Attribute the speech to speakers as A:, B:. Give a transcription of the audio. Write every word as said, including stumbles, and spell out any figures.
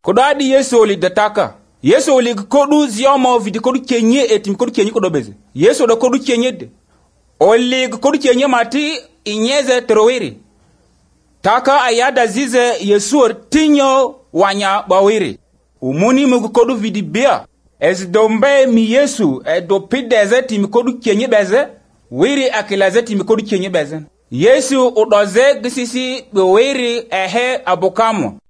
A: Kodo adi Yesu oli dataka. Yesu oli kodu ziyoma vidi kodu kenye etim kodu kenye kodo beze. Yesu da kodu kenye de. Oli kodu kenye mati inyeze terowiri. Taka ayada zize Yesu tinyo wanya bawiri. Umuni mugu kodu vidi bia. Ez dombe mi Yesu e do pideze timi kodu kenye beze. Wiri akilaze timi kodu kenye beze. Yesu udoze gisisi bewiri ehe abokamo.